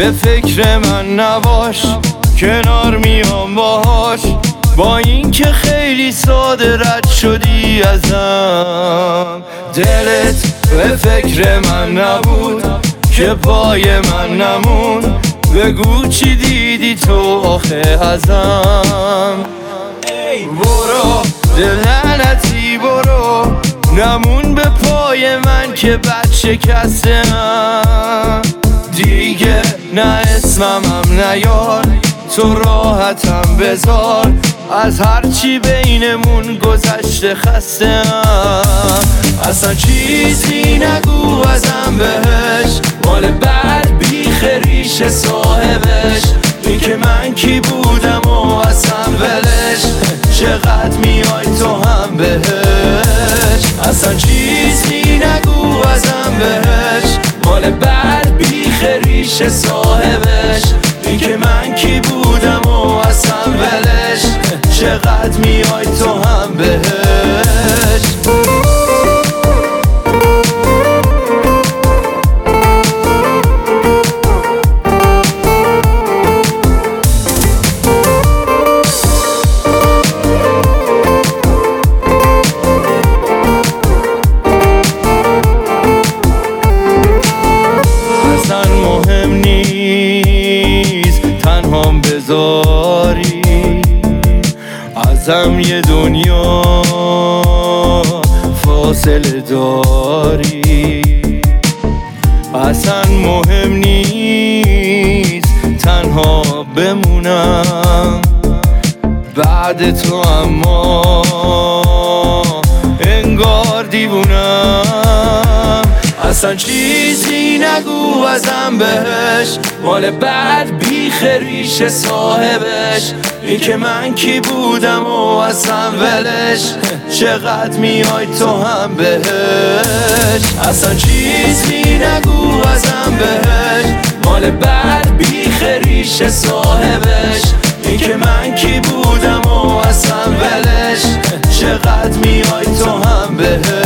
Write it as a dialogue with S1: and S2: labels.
S1: به فکر من نباش، کنار میام باهاش، با این که خیلی ساده رد شدی ازم. دلت به فکر من نبود که پای من نمون، بگو چی دیدی تو آخه ازم. برو دلنتی برو، نمون به پای من که بد شکستم. دیگه نه اسمم نیار، تو راحتم بذار، از هرچی بینمون گذشته خستم. اصلا چیزی نگو ازم بهش، مال بعد بیخ ریش صاحبش. این که من کی بودم و اصلا ولش، چقدر میای تو هم بهش. اصلا چیزی نگو ازم بهش، مال بعد بیخ ریش صاحبش. این که من کی بودم و اصلا ولش، چقدر میای تو هم بهش. بذاری ازم یه دنیا فاصله داری. اصلا مهم نیست تنها بمونم بعد تو، اما انگار دیوونم. اصلا چیزی نگو ازم بهش، مال بعد بیخ ریش صاحبش. این که من کی بودم و اصلا ولش، چقدر میای تو هم بهش. اصلا چیزی نگو ازم بهش، مال بعد بیخ ریش صاحبش. این که من کی بودم و اصلا ولش، چقدر میای تو هم بهش.